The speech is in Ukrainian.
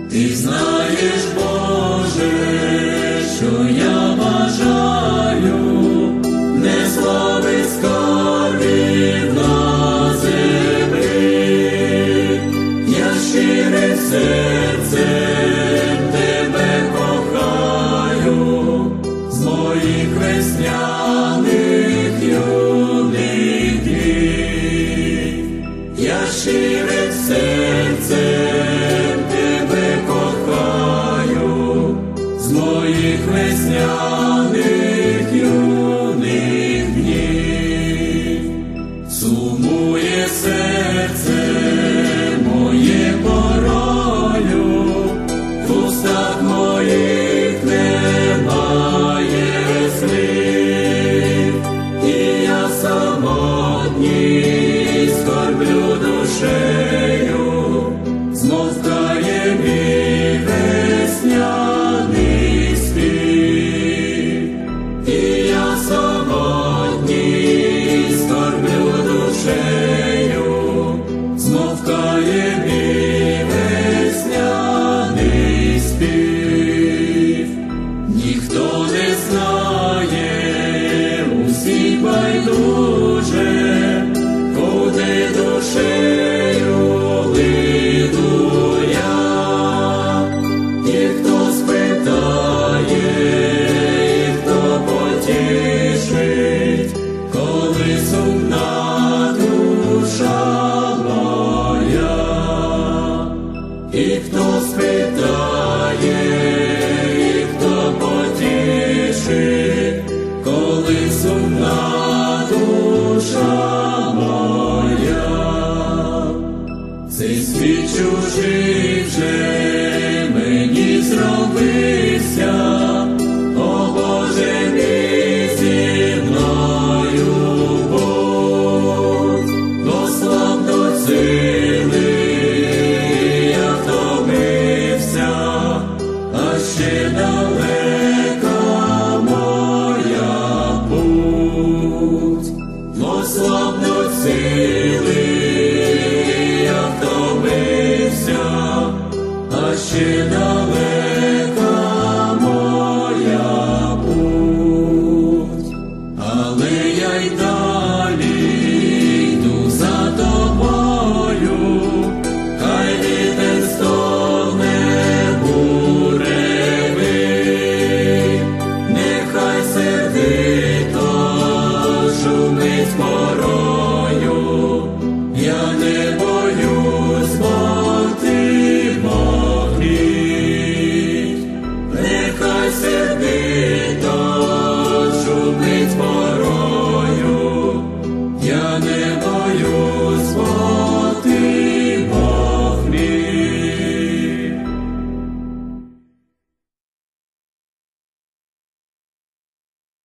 Ти знаєш, Боже, що я бажаю, не слави скарбів на землі. Я щирим серцем тебе кохаю, з моїх весняних юних днів. Я щирим серцем тебе кохаю, з моїх весняних юних днів. Сумує серце моє порою, в устах моїх немає слів, і я самотній скорблю душею, змовкає мій весняний спів. І я самотній скорблю душею, змовкає мій весняний спів. Ніхто не знає, усі байдуже, куди душею лину я. І хто спитає, і хто потішить, коли сумна душа моя. І хто спитає, і хто потішить, коли сумна душа моя. Цей світ чужий вже мені зробився, о Боже мій, зі мною будь, бо слаб сили я втомився, а ще далека моя путь. Бо слабнуть сили я втомився, а ще далека